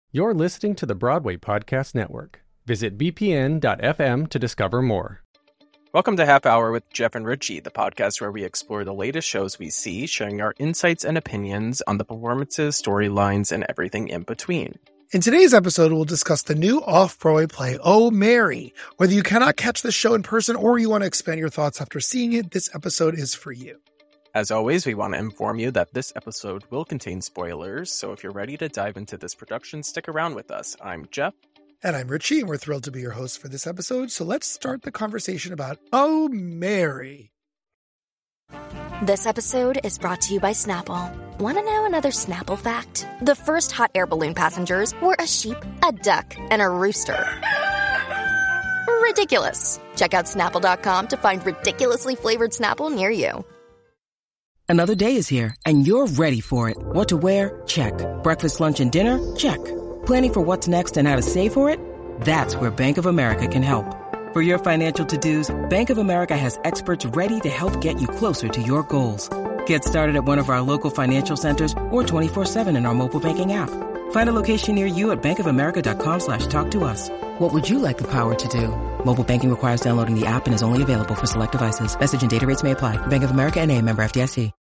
You're listening to the Broadway Podcast Network. Visit bpn.fm to discover more. Welcome to Half Hour with Jeff and Richie, the podcast where we explore the latest shows we see, sharing our insights and opinions on the performances, storylines, and everything in between. In today's episode, we'll discuss the new off-Broadway play, Oh, Mary. Whether you cannot catch the show in person or you want to expand your thoughts after seeing it, this episode is for you. As always, we want to inform you that this episode will contain spoilers, so if you're ready to dive into this production, stick around with us. I'm Jeff. And I'm Richie, and we're thrilled to be your host for this episode. So let's start the conversation about Oh, Mary. This episode is brought to you by Snapple. Want to know another Snapple fact? The first hot air balloon passengers were a sheep, a duck, and a rooster. Ridiculous. Check out Snapple.com to find ridiculously flavored Snapple near you. Another day is here, and you're ready for it. What to wear? Check. Breakfast, lunch, and dinner? Check. Planning for what's next and how to save for it? That's where Bank of America can help. For your financial to-dos, Bank of America has experts ready to help get you closer to your goals. Get started at one of our local financial centers or 24/7 in our mobile banking app. Find a location near you at bankofamerica.com/talktous. What would you like the power to do? Mobile banking requires downloading the app and is only available for select devices. Message and data rates may apply. Bank of America N.A., member FDIC.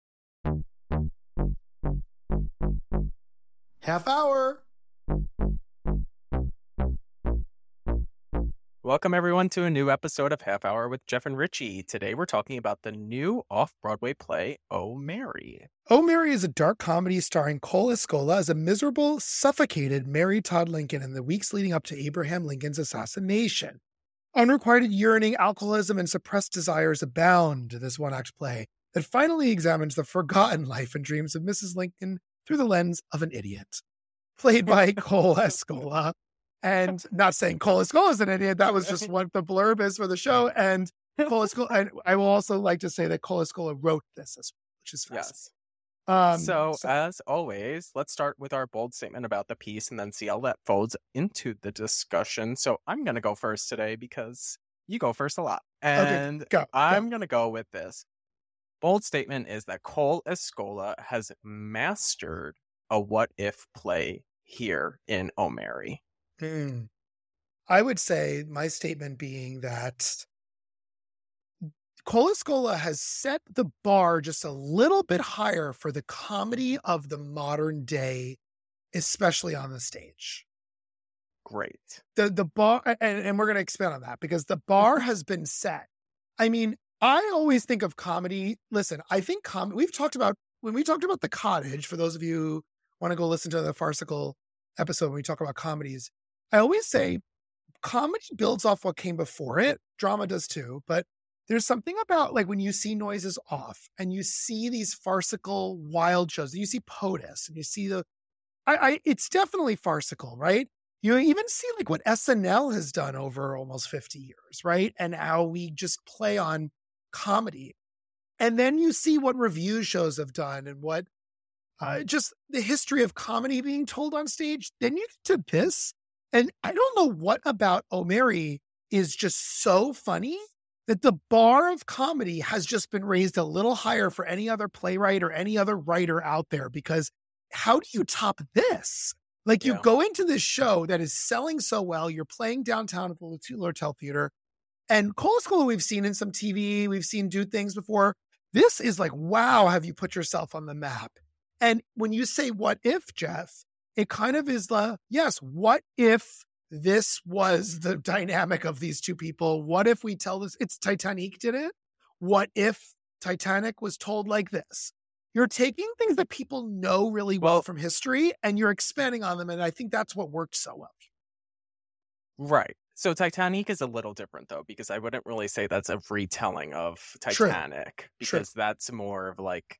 Half hour. Welcome, everyone, to a new episode of Half Hour with Jeff and Richie. Today, we're talking about the new off-Broadway play, Oh, Mary. Oh, Mary is a dark comedy starring Cole Escola as a miserable, suffocated Mary Todd Lincoln in the weeks leading up to Abraham Lincoln's assassination. Unrequited yearning, alcoholism, and suppressed desires abound in this one-act play that finally examines the forgotten life and dreams of Mrs. Lincoln through the lens of an idiot. Played by Cole Escola. And not saying Cole Escola is an idiot, that was just what the blurb is for the show. And Cole Escola, and I will also like to say that Cole Escola wrote this, which is fascinating. Yes. So, as always, let's start with our bold statement about the piece and then see how that folds into the discussion. So I'm going to go first today because you go first a lot. And okay, I'm going to go with this. Bold statement is that Cole Escola has mastered a what-if play here in Oh, Mary. I would say my statement being that Cole Escola has set the bar just a little bit higher for the comedy of the modern day, especially on the stage. Great. The bar, and we're going to expand on that because the bar has been set. I mean, I always think of comedy. Listen, I think when we talked about The Cottage, for those of you who want to go listen to the farcical episode when we talk about comedies, I always say comedy builds off what came before it. Drama does too, but there's something about like when you see Noises Off and you see these farcical wild shows, you see POTUS and you see it's definitely farcical, right? You even see like what SNL has done over almost 50 years, right? And how we just play on comedy. And then you see what review shows have done and what just the history of comedy being told on stage. Then you get to this. And I don't know what about Oh, Mary is just so funny that the bar of comedy has just been raised a little higher for any other playwright or any other writer out there, because how do you top this? Like you go into this show that is selling so well, you're playing downtown at the L'Hotel Theater, and Cole Escola we've seen in some TV, we've seen do things before. This is like, wow, have you put yourself on the map? And when you say what if, Jeff, it kind of is yes, what if this was the dynamic of these two people? What if we tell this? It's Titanic did it. What if Titanic was told like this? You're taking things that people know really well from history and you're expanding on them. And I think that's what worked so well. Right. So Titanic is a little different, though, because I wouldn't really say that's a retelling of Titanic, because that's more of like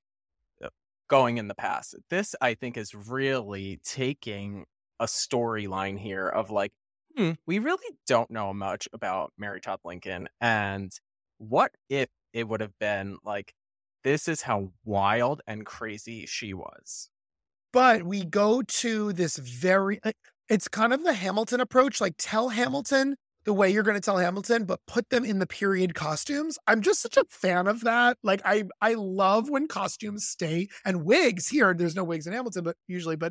going in the past. This, I think, is really taking a storyline here of like, we really don't know much about Mary Todd Lincoln. And what if it would have been like, this is how wild and crazy she was. But we go to this it's kind of the Hamilton approach, like tell Hamilton the way you're going to tell Hamilton, but put them in the period costumes. I'm just such a fan of that. Like I love when costumes stay, and wigs here. There's no wigs in Hamilton, but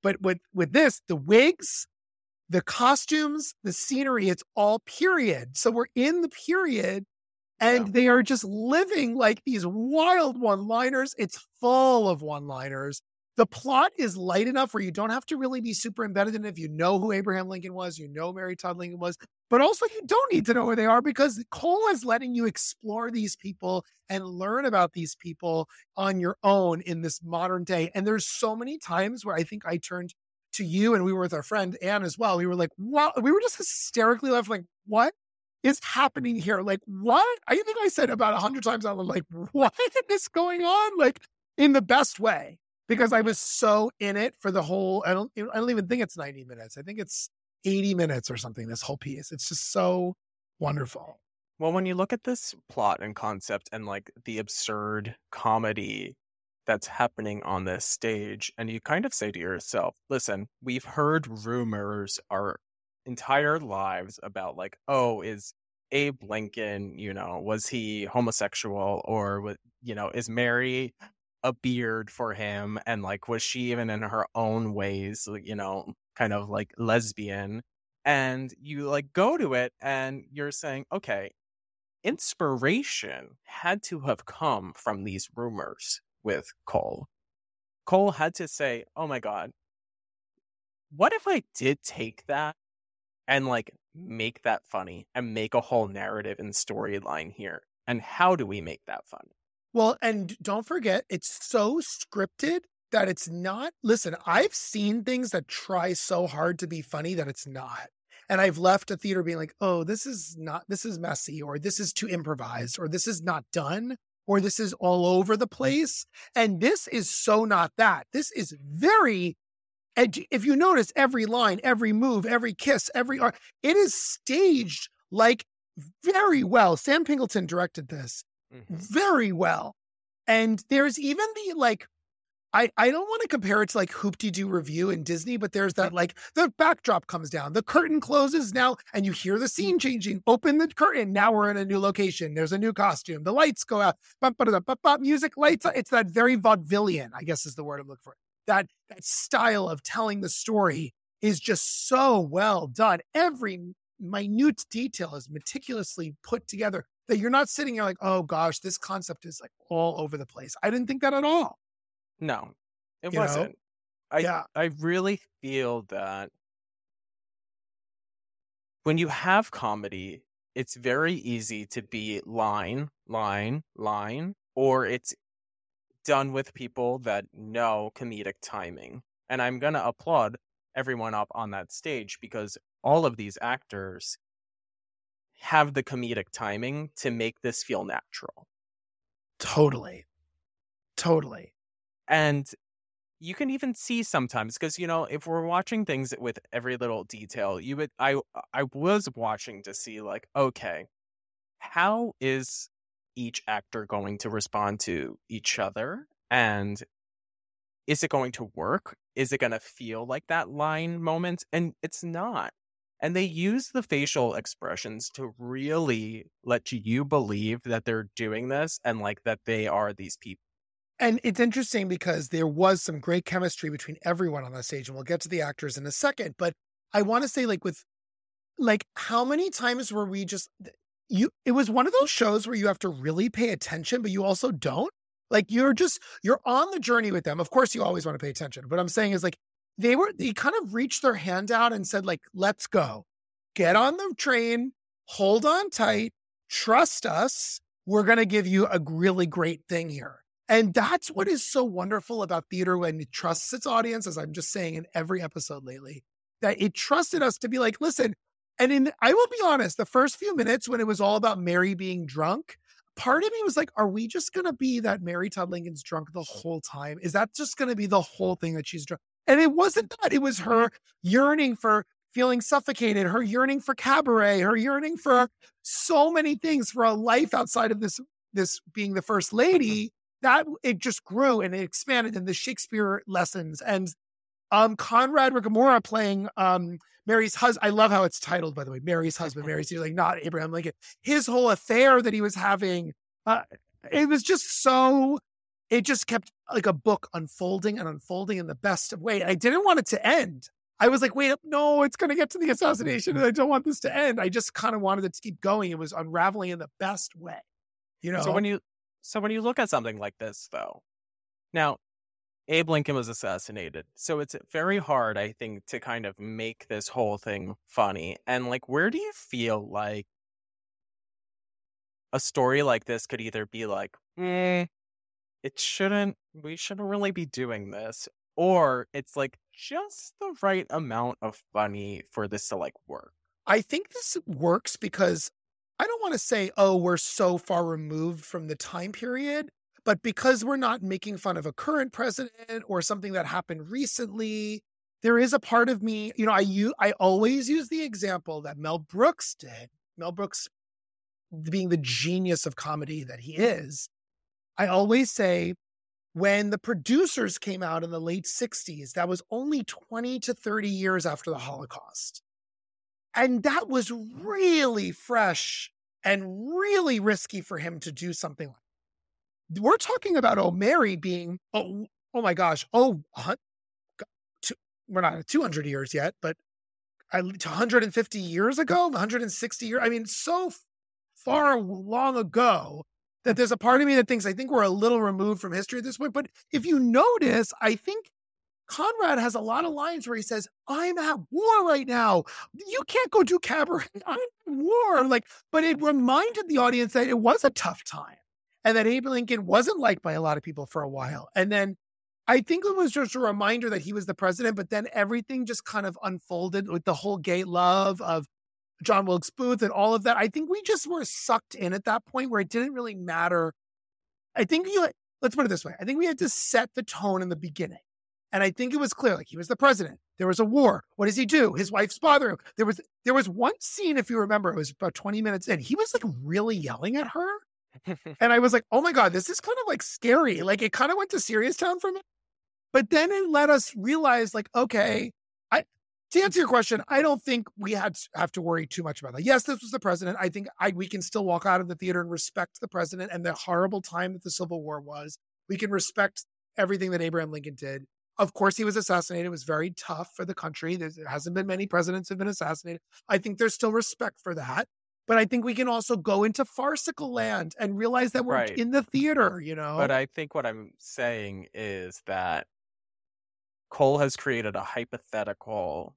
But with this, the wigs, the costumes, the scenery, it's all period. So we're in the period and they are just living like these wild one-liners. It's full of one-liners. The plot is light enough where you don't have to really be super embedded in it. If you know who Abraham Lincoln was, you know Mary Todd Lincoln was, but also you don't need to know who they are because Cole is letting you explore these people and learn about these people on your own in this modern day. And there's so many times where I think I turned to you and we were with our friend Anne as well. We were like, wow, we were just hysterically left like, what is happening here? Like, what? I think I said about 100 times out loud, like, what is going on? Like, in the best way. Because I was so in it for the whole, I don't even think it's 90 minutes. I think it's 80 minutes or something, this whole piece. It's just so wonderful. Well, when you look at this plot and concept and like the absurd comedy that's happening on this stage, and you kind of say to yourself, listen, we've heard rumors our entire lives about like, oh, is Abe Lincoln, was he homosexual, or, is Mary a beard for him, and like was she even in her own ways kind of like lesbian, and you like go to it and you're saying, okay, inspiration had to have come from these rumors with Cole had to say, oh my god, what if I did take that and like make that funny and make a whole narrative and storyline here, and how do we make that funny? Well, and don't forget, it's so scripted that it's not. Listen, I've seen things that try so hard to be funny that it's not. And I've left a theater being like, oh, this is messy, or this is too improvised, or this is not done, or this is all over the place. And this is so not that. This is very edgy. If you notice every line, every move, every kiss, it is staged like very well. Sam Pingleton directed this. Very well. And there's even the like, I don't want to compare it to like Hoop-Dee-Doo Review in Disney, but there's that like the backdrop comes down, the curtain closes now, and you hear the scene changing. Open the curtain. Now we're in a new location. There's a new costume. The lights go out. Music lights. It's that very vaudevillian, I guess is the word I'm looking for. That style of telling the story is just so well done. Every minute detail is meticulously put together that you're not sitting here like, oh gosh, this concept is like all over the place. I didn't think that at all. No, it wasn't. I really feel that when you have comedy, it's very easy to be line, or it's done with people that know comedic timing. And I'm going to applaud everyone up on that stage because all of these actors have the comedic timing to make this feel natural. Totally. And you can even see sometimes, because, if we're watching things with every little detail, I was watching to see like, okay, how is each actor going to respond to each other? And is it going to work? Is it going to feel like that line moment? And it's not. And they use the facial expressions to really let you believe that they're doing this and like that they are these people. And it's interesting because there was some great chemistry between everyone on the stage, and we'll get to the actors in a second. But I want to say, like, with like, how many times were we just it was one of those shows where you have to really pay attention, but you also don't. Like, you're on the journey with them. Of course, you always want to pay attention. But I'm saying is like, they kind of reached their hand out and said, like, let's go. Get on the train, hold on tight, trust us. We're going to give you a really great thing here. And that's what is so wonderful about theater when it trusts its audience, as I'm just saying in every episode lately, that it trusted us to be like, listen, and I will be honest, the first few minutes when it was all about Mary being drunk, part of me was like, are we just going to be that Mary Todd Lincoln's drunk the whole time? Is that just going to be the whole thing that she's drunk? And it wasn't that. It was her yearning for feeling suffocated, her yearning for cabaret, her yearning for so many things, for a life outside of this being the first lady, that it just grew and it expanded in the Shakespeare lessons. And Conrad Ricamora playing Mary's husband. I love how it's titled, by the way, Mary's husband. Mary's like not Abraham Lincoln. His whole affair that he was having, it was just so it just kept like a book unfolding and unfolding in the best of way. I didn't want it to end. I was like, wait, no, it's going to get to the assassination, and I don't want this to end. I just kind of wanted it to keep going. It was unraveling in the best way, you know? So when you look at something like this, though, now, Abe Lincoln was assassinated. So it's very hard, I think, to kind of make this whole thing funny. And like, where do you feel like a story like this could either be like, we shouldn't really be doing this, or it's like just the right amount of funny for this to like work? I think this works because I don't want to say, oh, we're so far removed from the time period, but because we're not making fun of a current president or something that happened recently, there is a part of me, you know, I always use the example that Mel Brooks did. Mel Brooks being the genius of comedy that he is. I always say, when the producers came out in the late 60s, that was only 20 to 30 years after the Holocaust. And that was really fresh and really risky for him to do something like that. We're talking about Oh Mary being, oh my gosh, we're not at 200 years yet, but 150 years ago, 160 years. I mean, so far long ago that there's a part of me that thinks I think we're a little removed from history at this point. But if you notice, I think Conrad has a lot of lines where he says, I'm at war right now. You can't go do cabaret. I'm at war. But it reminded the audience that it was a tough time and that Abe Lincoln wasn't liked by a lot of people for a while. And then I think it was just a reminder that he was the president, but then everything just kind of unfolded with the whole gay love of John Wilkes Booth and all of that. I think we just were sucked in at that point where it didn't really matter. I think let's put it this way. I think we had to set the tone in the beginning. And I think it was clear, like, he was the president. There was a war. What does he do? His wife's bothering him. There was one scene, if you remember, it was about 20 minutes in. He was like really yelling at her. And I was like, oh my God, this is kind of like scary. Like, it kind of went to serious town for me. But then it let us realize, like, okay, to answer your question, I don't think we have to worry too much about that. Yes, this was the president. I think we can still walk out of the theater and respect the president and the horrible time that the Civil War was. We can respect everything that Abraham Lincoln did. Of course, he was assassinated. It was very tough for the country. There hasn't been many presidents who have been assassinated. I think there's still respect for that. But I think we can also go into farcical land and realize that we're in the theater, you know? But I think what I'm saying is that Cole has created a hypothetical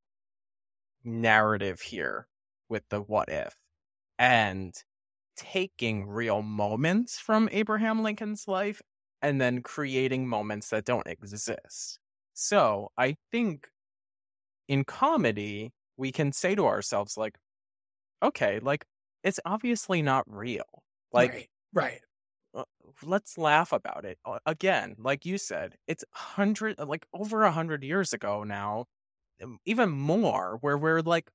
narrative here with the what if, and taking real moments from Abraham Lincoln's life and then creating moments that don't exist. So I think in comedy, we can say to ourselves, like, okay, like, it's obviously not real. Like, right. Let's laugh about it. Again, like you said, it's over 100 years ago now, even more, where we're like,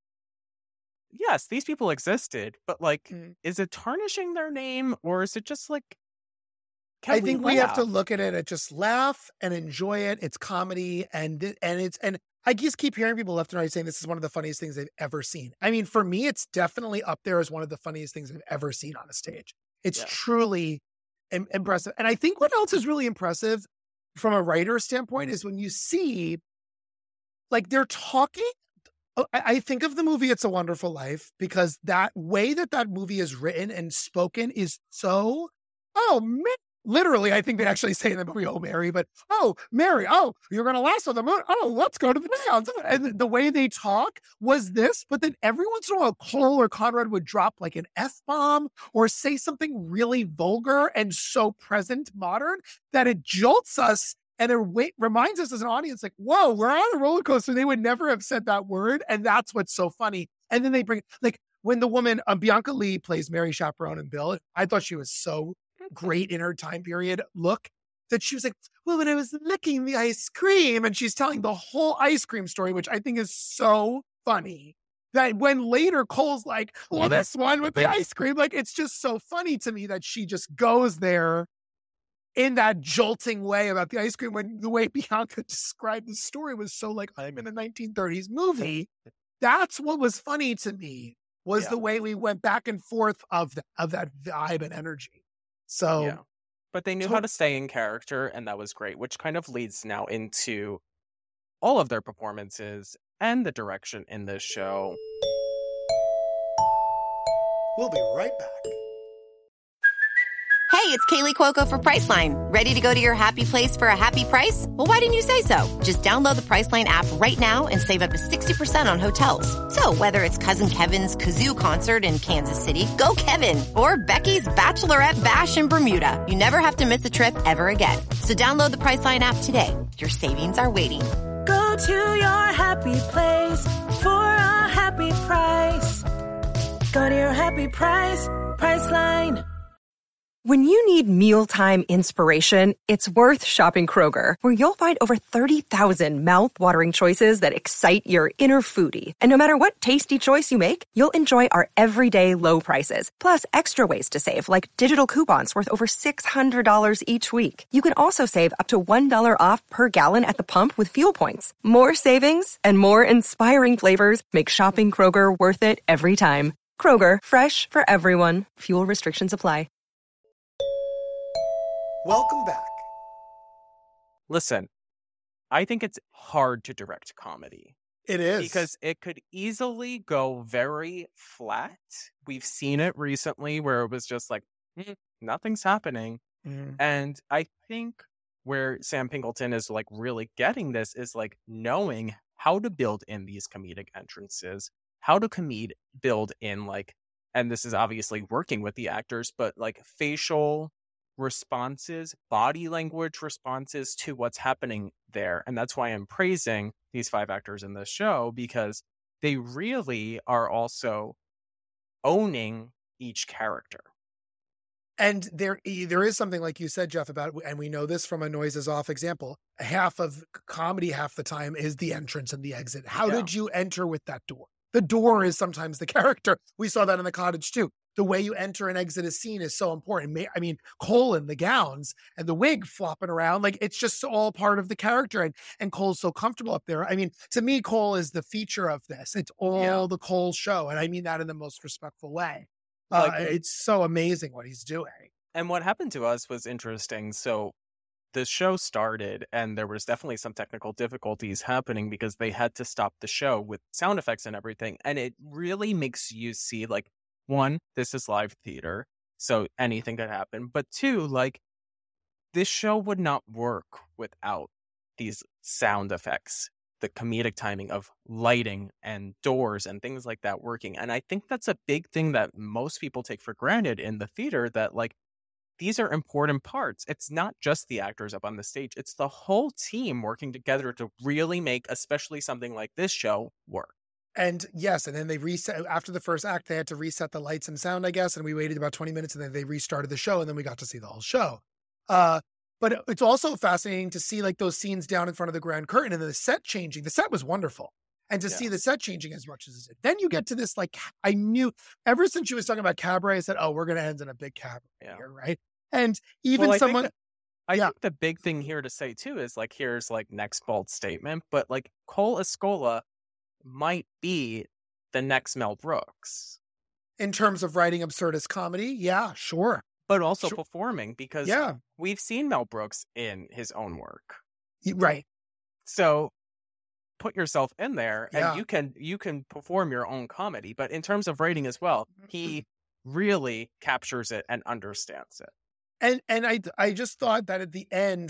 yes, these people existed, but like, is it tarnishing their name, or is it just like, I think we have to look at it and just laugh and enjoy it. It's comedy, and I just keep hearing people left and right saying this is one of the funniest things they've ever seen. I mean, for me, it's definitely up there as one of the funniest things I've ever seen on a stage. It's truly impressive. And I think what else is really impressive from a writer standpoint is when you see, like, they're talking. I think of the movie It's a Wonderful Life, because that way that movie is written and spoken is so, oh man. Literally, I think they actually say in the movie, oh, Mary, but, oh, Mary, oh, you're going to last on the moon. Oh, let's go to the downs. And the way they talk was this, but then every once in a while, Cole or Conrad would drop like an F-bomb or say something really vulgar and so present modern that it jolts us and it reminds us as an audience, like, whoa, we're on a roller coaster. They would never have said that word. And that's what's so funny. And then they bring, like, when the woman, Bianca Lee, plays Mary Chaperone in Bill, I thought she was so great in her time period look, that she was like, well, when I was licking the ice cream, and she's telling the whole ice cream story, which I think is so funny, that when later Cole's like, well, this one with the ice cream, like, it's just so funny to me that she just goes there in that jolting way about the ice cream, when the way Bianca described the story was so like, I'm in a 1930s movie. That's what was funny to me, was the way we went back and forth of that vibe and energy. So, But they knew how to stay in character, and that was great, which kind of leads now into all of their performances and the direction in this show. We'll be right back. Hey, it's Kaylee Cuoco for Priceline. Ready to go to your happy place for a happy price? Well, why didn't you say so? Just download the Priceline app right now and save up to 60% on hotels. So whether it's Cousin Kevin's Kazoo Concert in Kansas City, go Kevin, or Becky's Bachelorette Bash in Bermuda, you never have to miss a trip ever again. So download the Priceline app today. Your savings are waiting. Go to your happy place for a happy price. Go to your happy price, Priceline. When you need mealtime inspiration, it's worth shopping Kroger, where you'll find over 30,000 mouth-watering choices that excite your inner foodie. And no matter what tasty choice you make, you'll enjoy our everyday low prices, plus extra ways to save, like digital coupons worth over $600 each week. You can also save up to $1 off per gallon at the pump with fuel points. More savings and more inspiring flavors make shopping Kroger worth it every time. Kroger, fresh for everyone. Fuel restrictions apply. Welcome back. Listen, I think it's hard to direct comedy. It is. Because it could easily go very flat. We've seen it recently where it was just like, nothing's happening. And I think where Sam Pinkleton is like really getting this is like knowing how to build in these comedic entrances, how to build in like, and this is obviously working with the actors, but like facial responses, body language responses to what's happening there. And that's why I'm praising these 5 actors in this show, because they really are also owning each character. And there is something, like you said, Jeff, about, and we know this from a Noises Off example, half of comedy half the time is the entrance and the exit. How did you enter with that door? The door is sometimes the character. We saw that in The Cottage too. The way you enter and exit a scene is so important. I mean, Cole in the gowns and the wig flopping around, like it's just all part of the character. And Cole's so comfortable up there. I mean, to me, Cole is the feature of this. It's all the Cole show. And I mean that in the most respectful way. It's so amazing what he's doing. And what happened to us was interesting. So the show started and there was definitely some technical difficulties happening because they had to stop the show with sound effects and everything. And it really makes you see like, 1, this is live theater, so anything could happen. But 2, like, this show would not work without these sound effects, the comedic timing of lighting and doors and things like that working. And I think that's a big thing that most people take for granted in the theater, that, like, these are important parts. It's not just the actors up on the stage. It's the whole team working together to really make, especially something like this show, work. And yes, and then they reset after the first act, they had to reset the lights and sound, I guess. And we waited about 20 minutes and then they restarted the show and then we got to see the whole show. But it's also fascinating to see like those scenes down in front of the grand curtain and the set changing. The set was wonderful. And to see the set changing as much as it did. Then you get to this, like, I knew ever since she was talking about cabaret, I said, oh, we're going to end in a big cabaret here, right? And even I someone... think the big thing here to say too is like, here's like next bold statement, but like Cole Escola might be the next Mel Brooks. In terms of writing absurdist comedy, yeah, sure. But also performing, because we've seen Mel Brooks in his own work. Right. So put yourself in there and you can perform your own comedy. But in terms of writing as well, he really captures it and understands it. And I just thought that at the end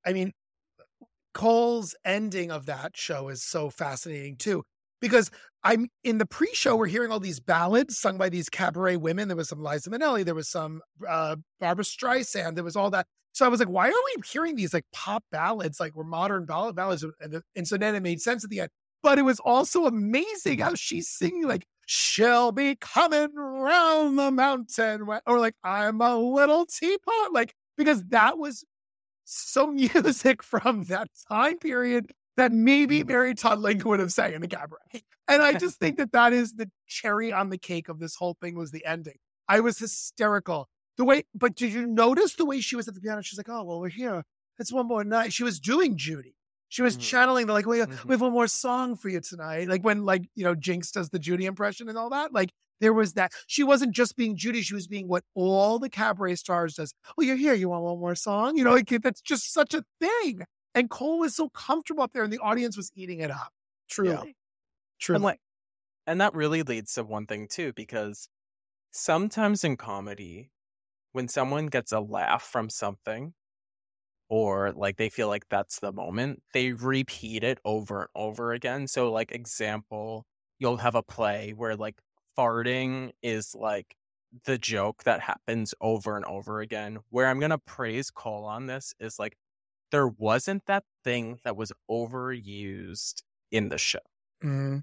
Cole's ending of that show is so fascinating too. Because I'm in the pre-show, we're hearing all these ballads sung by these cabaret women. There was some Liza Minnelli, there was some Barbra Streisand, there was all that. So I was like, why are we hearing these like pop ballads, like we're modern ballads? And so then it made sense at the end. But it was also amazing how she's singing like, she'll be coming round the mountain, or like, I'm a little teapot, like, because that was so music from that time period that maybe Mary Todd Lincoln would have sang in the cabaret. And I just think that is the cherry on the cake of this whole thing, was the ending. I was hysterical. But did you notice the way she was at the piano? She's like, oh, well, we're here. It's one more night. She was doing Judy. She was channeling we have one more song for you tonight. Like when, Jinx does the Judy impression and all that. Like, There was that. She wasn't just being Judy. She was being what all the cabaret stars does. Oh, you're here. You want one more song? You know, like that's just such a thing. And Cole was so comfortable up there and the audience was eating it up. Truly. Yeah. Truly. And that really leads to one thing too, because sometimes in comedy, when someone gets a laugh from something, or like they feel like that's the moment, they repeat it over and over again. So like example, you'll have a play where like farting is like the joke that happens over and over again. Where I'm going to praise Cole on this is like, there wasn't that thing that was overused in the show. Mm-hmm.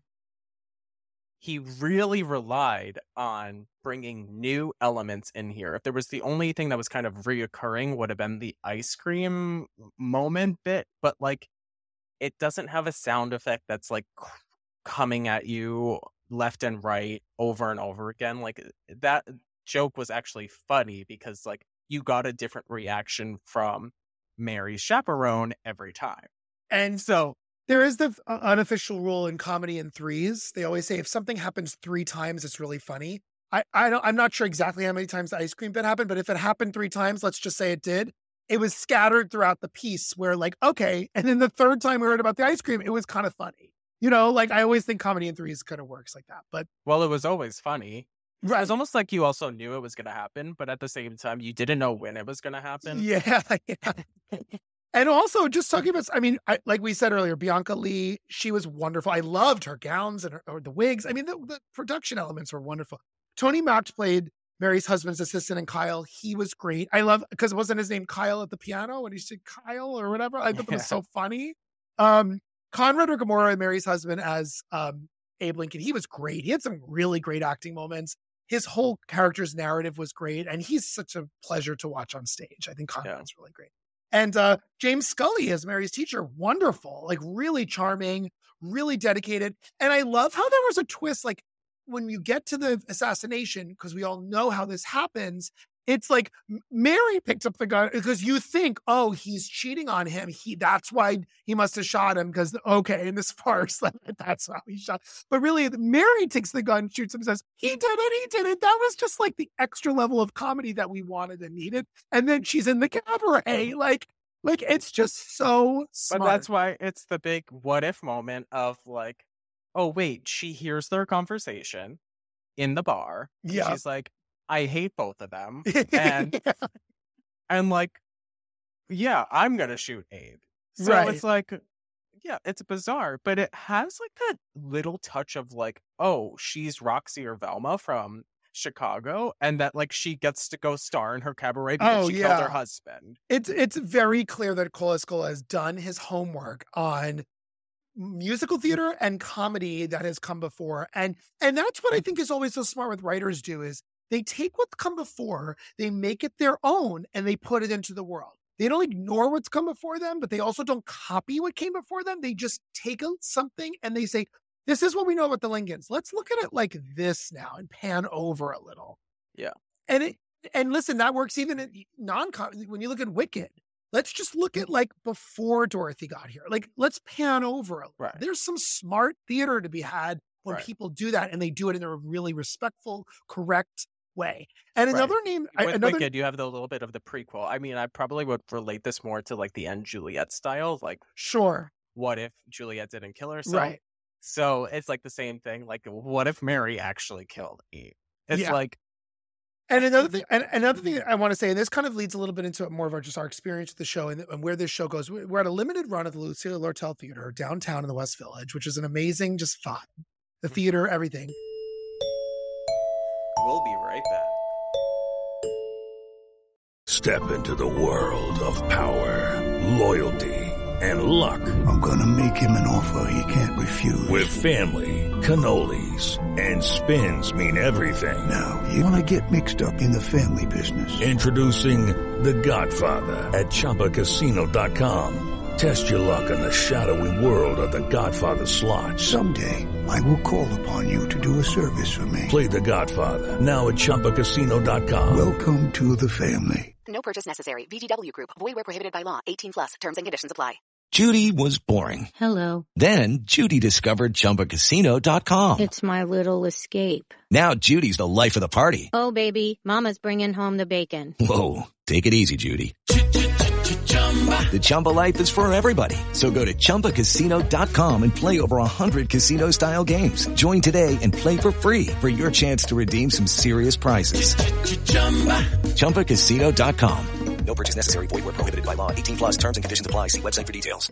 He really relied on bringing new elements in here. If there was the only thing that was kind of reoccurring would have been the ice cream moment bit, but like it doesn't have a sound effect that's like coming at you left and right over and over again. Like that joke was actually funny because like you got a different reaction from Mary's chaperone every time. And so there is the unofficial rule in comedy in threes. They always say if something happens 3 times, it's really funny. I'm not sure exactly how many times the ice cream bit happened, but if it happened 3 times, let's just say it did. It was scattered throughout the piece where like, okay. And then the 3rd time we heard about the ice cream, it was kind of funny. You know, like I always think comedy in threes kind of works like that. But well, it was always funny. Right. It was almost like you also knew it was going to happen, but at the same time, you didn't know when it was going to happen. Yeah. And also just talking about, I mean, like we said earlier, Bianca Lee, she was wonderful. I loved her gowns and or the wigs. I mean, the production elements were wonderful. Tony Mack played Mary's husband's assistant and Kyle. He was great. I love, because wasn't his name Kyle at the piano when he said Kyle or whatever? I thought that was so funny. Conrad Gamora, Mary's husband as Abe Lincoln, he was great. He had some really great acting moments. His whole character's narrative was great. And he's such a pleasure to watch on stage. I think Conrad's really great. And James Scully as Mary's teacher, wonderful, like really charming, really dedicated. And I love how there was a twist, like when you get to the assassination, because we all know how this happens, it's like Mary picked up the gun because you think, oh, he's cheating on him. That's why he must have shot him because, okay, in this farce, that's how he shot. But really, Mary takes the gun, shoots him, says, he did it. That was just like the extra level of comedy that we wanted and needed. And then she's in the cabaret. Like it's just so smart. But that's why it's the big what if moment of like, oh, wait, she hears their conversation in the bar. Yeah. She's like, I hate both of them. And and like, yeah, I'm going to shoot Abe. So It's like, yeah, it's bizarre, but it has like that little touch of like, oh, she's Roxy or Velma from Chicago, and that like she gets to go star in her cabaret because she killed her husband. It's very clear that Cole Escola has done his homework on musical theater and comedy that has come before. And that's what I think is always so smart with writers do is they take what's come before, they make it their own, and they put it into the world. They don't ignore what's come before them, but they also don't copy what came before them. They just take something and they say, this is what we know about the Lincolns. Let's look at it like this now and pan over a little. Yeah. And listen, that works even in non-comedy. When you look at Wicked, let's just look at like before Dorothy got here. Like, let's pan over a little. Right. There's some smart theater to be had when people do that, and they do it in a really respectful, correct way. And another name, with Wicked, you have the little bit of the prequel. I mean, I probably would relate this more to like the end Juliet style. Like, sure, what if Juliet didn't kill herself? Right. So it's like the same thing. Like, what if Mary actually killed Eve? It's like. And another thing I want to say, and this kind of leads a little bit into more of our experience with the show and where this show goes. We're at a limited run at the Lucille Lortel Theater downtown in the West Village, which is an amazing, just fun. The theater, everything. We'll be right back. Step into the world of power, loyalty, and luck. I'm going to make him an offer he can't refuse. With family, cannolis, and spins mean everything. Now, you want to get mixed up in the family business. Introducing The Godfather at ChumbaCasino.com. Test your luck in the shadowy world of The Godfather slot. Someday, I will call upon you to do a service for me. Play The Godfather, now at ChumbaCasino.com. Welcome to the family. No purchase necessary. VGW Group. Void where prohibited by law. 18+. Terms and conditions apply. Judy was boring. Hello. Then Judy discovered ChumbaCasino.com. It's my little escape. Now Judy's the life of the party. Oh, baby, mama's bringing home the bacon. Whoa, take it easy, Judy. The Chumba life is for everybody. So go to ChumbaCasino.com and play over 100 casino-style games. Join today and play for free for your chance to redeem some serious prizes. ChumbaCasino.com. No purchase necessary. Void where prohibited by law. 18 plus terms and conditions apply. See website for details.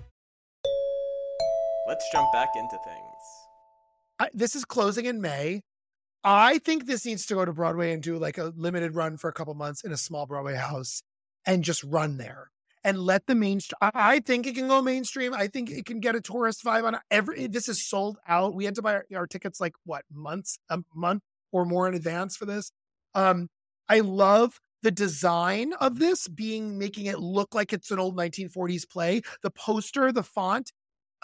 Let's jump back into things. This is closing in May. I think this needs to go to Broadway and do like a limited run for a couple months in a small Broadway house and just run there and let the mainstream. I think it can go mainstream. I think it can get a tourist vibe on this is sold out. We had to buy our tickets like a month or more in advance for this. I love the design of this making it look like it's an old 1940s play. The poster, the font.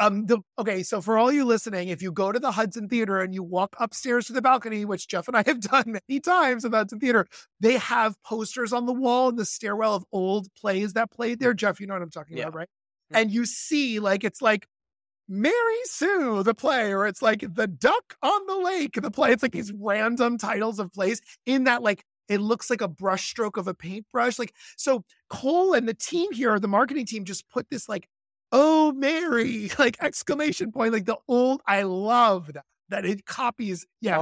So for all you listening, if you go to the Hudson Theater and you walk upstairs to the balcony, which Jeff and I have done many times at the Hudson Theater, they have posters on the wall in the stairwell of old plays that played there. Jeff, you know what I'm talking about, right? And you see it's like Mary Sue, the play, or it's like The Duck on the Lake, the play. It's like these random titles of plays in that it looks like a brush stroke of a paintbrush. So Cole and the team here, the marketing team, just put this oh, Mary, exclamation point, the old, I love that it copies. Yes.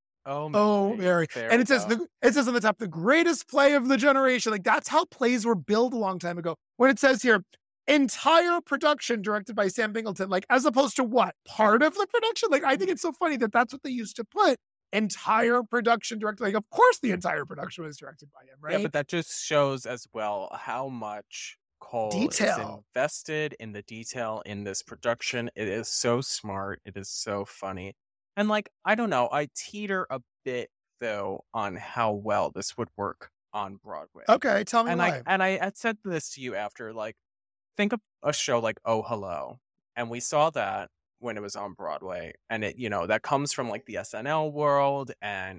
Oh, Mary. And it says on the top, the greatest play of the generation. That's how plays were billed a long time ago. When it says here, entire production directed by Sam Bingleton, as opposed to what? Part of the production? I think it's so funny that that's what they used to put. Entire production directed. Of course the entire production was directed by him, right? Yeah, but that just shows as well how much Cole is invested in the detail in this production. It is so smart. It is so funny. And I don't know, I teeter a bit though on how well this would work on Broadway. Okay, tell me why. I had said this to you after, think of a show like Oh Hello. And we saw that when it was on Broadway, and it, that comes from the SNL world, and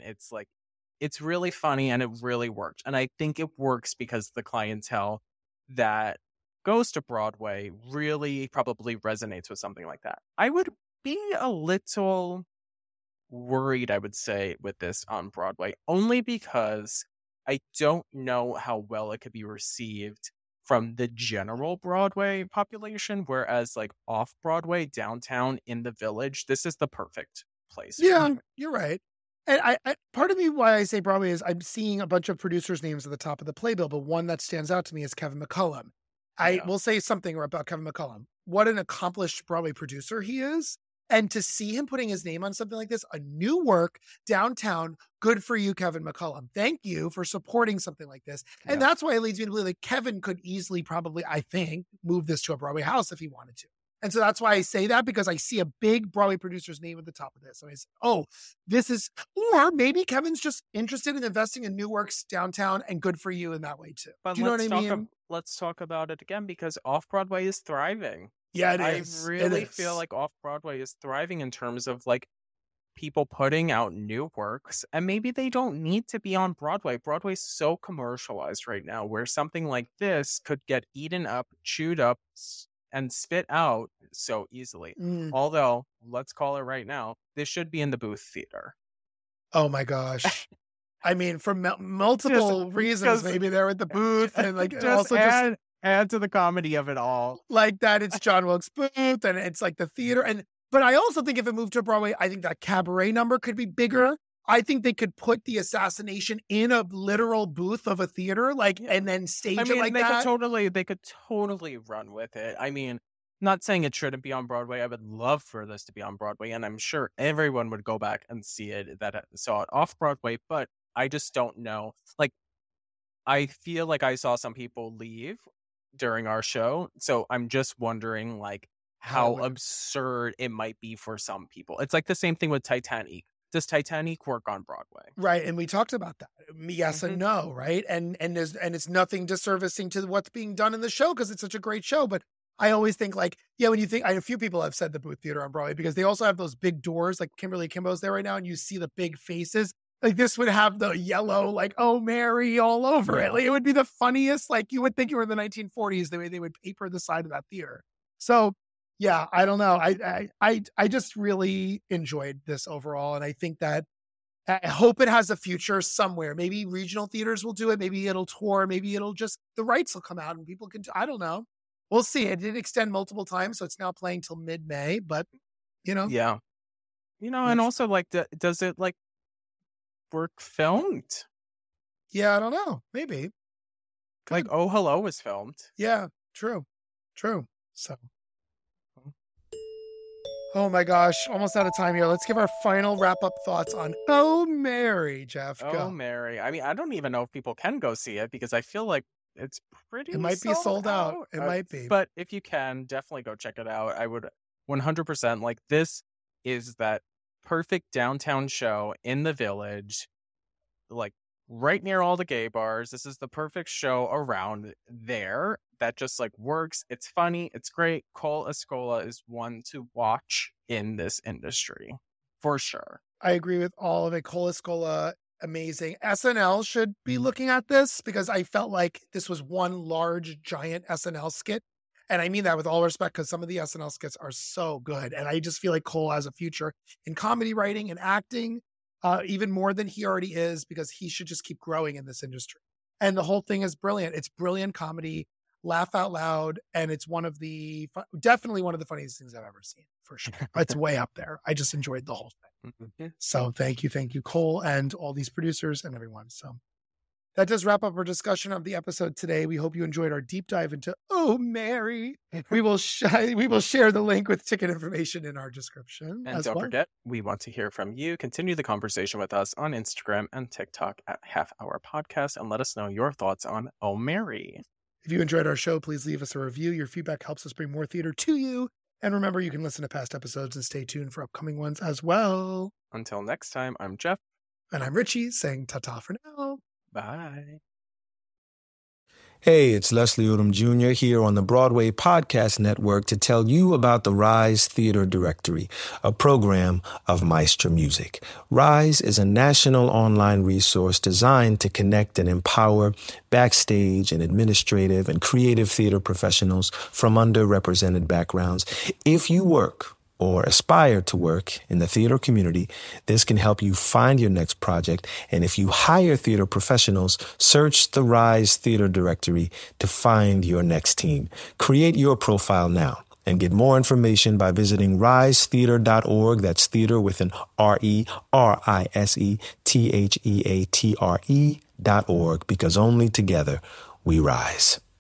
it's really funny and it really worked. And I think it works because the clientele that goes to Broadway really probably resonates with something like that. I would be a little worried, I would say, with this on Broadway, only because I don't know how well it could be received from the general Broadway population, whereas off Broadway, downtown, in the Village, this is the perfect place. Yeah, you're right. And I part of me why I say Broadway is I'm seeing a bunch of producers' names at the top of the playbill, but one that stands out to me is Kevin McCullum. I will say something about Kevin McCullum. What an accomplished Broadway producer he is. And to see him putting his name on something like this, a new work downtown, good for you, Kevin McCullum. Thank you for supporting something like this. And that's why it leads me to believe Kevin could easily probably, I think, move this to a Broadway house if he wanted to. And so that's why I say that, because I see a big Broadway producer's name at the top of this. And I say, oh, this is, or maybe Kevin's just interested in investing in new works downtown, and good for you in that way too. But do you know what I mean? Let's talk about it again, because Off-Broadway is thriving. Yeah, it is. I really feel like Off-Broadway is thriving in terms of people putting out new works, and maybe they don't need to be on Broadway. Broadway's so commercialized right now, where something like this could get eaten up, chewed up, and spit out so easily. Although, let's call it right now, this should be in the Booth Theater. Oh my gosh. I mean, for multiple reasons, maybe they're at the booth, and also add to the comedy of it all. That it's John Wilkes Booth, and it's the theater. But I also think if it moved to Broadway, I think that cabaret number could be bigger. I think they could put the assassination in a literal booth of a theater, and then stage it like that. They could totally run with it. I mean, not saying it shouldn't be on Broadway. I would love for this to be on Broadway, and I'm sure everyone would go back and see it that saw it off Broadway, but I just don't know. I feel like I saw some people leave during our show, so I'm just wondering, how absurd it might be for some people. It's the same thing with Titanic. Does Titanic work on Broadway? Right, and we talked about that. Yes and no, right? And it's nothing disservicing to what's being done in the show, because it's such a great show. But I always think when you think, a few people have said the Booth Theater on Broadway, because they also have those big doors, Kimberly Kimbo's there right now, and you see the big faces. This would have the yellow, oh, Mary all over it. It would be the funniest, you would think you were in the 1940s, the way they would paper the side of that theater. So yeah, I don't know. I just really enjoyed this overall. And I think that I hope it has a future somewhere. Maybe regional theaters will do it. Maybe it'll tour. Maybe it'll just, the rights will come out and people can, I don't know. We'll see. It did extend multiple times. So it's now playing till mid-May, but Yeah. And also like, does it like work filmed? Yeah, I don't know. Maybe. Like, Oh Hello was filmed. Yeah, true. So, oh my gosh, almost out of time here. Let's give our final wrap-up thoughts on Oh Mary, Jeff. Oh Mary. I mean, I don't even know if people can go see it because I feel like it's pretty. It might be sold out. It might be. But if you can, definitely go check it out. I would 100%. Like, this is that perfect downtown show in the Village, like right near all the gay bars. This is the perfect show around there that just like works. It's funny. It's great. Cole Escola is one to watch in this industry for sure. I agree with all of it. Cole Escola, amazing. SNL should be looking at this because I felt like this was one large, giant SNL skit. And I mean that with all respect because some of the SNL skits are so good. And I just feel like Cole has a future in comedy writing and acting, even more than he already is, because he should just keep growing in this industry. And the whole thing is brilliant. It's brilliant comedy, laugh out loud. And it's definitely one of the funniest things I've ever seen, for sure. It's way up there. I just enjoyed the whole thing. So thank you, Cole, and all these producers and everyone. So that does wrap up our discussion of the episode today. We hope you enjoyed our deep dive into Oh Mary. We will share the link with ticket information in our description. And don't forget, we want to hear from you. Continue the conversation with us on Instagram and TikTok at Half Hour Podcast and let us know your thoughts on Oh Mary. If you enjoyed our show, please leave us a review. Your feedback helps us bring more theater to you. And remember, you can listen to past episodes and stay tuned for upcoming ones as well. Until next time, I'm Jeff. And I'm Richie, saying ta-ta for now. Bye. Hey, it's Leslie Odom Jr. here on the Broadway Podcast Network to tell you about the Rise Theater Directory, a program of Maestro Music. Rise is a national online resource designed to connect and empower backstage and administrative and creative theater professionals from underrepresented backgrounds. If you work or aspire to work in the theater community, this can help you find your next project. And if you hire theater professionals, search the Rise Theater Directory to find your next team. Create your profile now and get more information by visiting risetheater.org. That's theater with an RERISETHEATRE.org, because only together we rise.